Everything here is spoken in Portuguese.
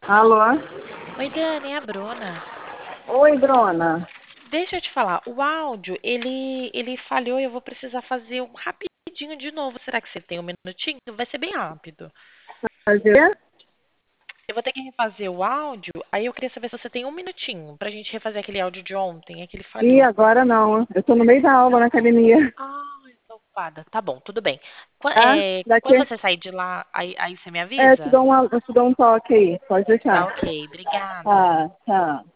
Alô? Oi, Dani, é a Bruna. Oi, Bruna. Deixa eu te falar, o áudio, ele falhou e eu vou precisar fazer um rapidinho de novo. Será que você tem um minutinho? Vai ser bem rápido. Fazer? Eu vou ter que refazer o áudio, aí eu queria saber se você tem um minutinho pra gente refazer aquele áudio de ontem, é que ele Ih, falhou. agora não. Eu tô no meio da aula na academia. Ah, eu tô ocupada. Tá bom, tudo bem. Tá? Quando Daqui. você sair de lá, aí você me Eu te avisa? dou eu te dou um toque aí. Pode Tá deixar. ok, obrigada. Tá, tá.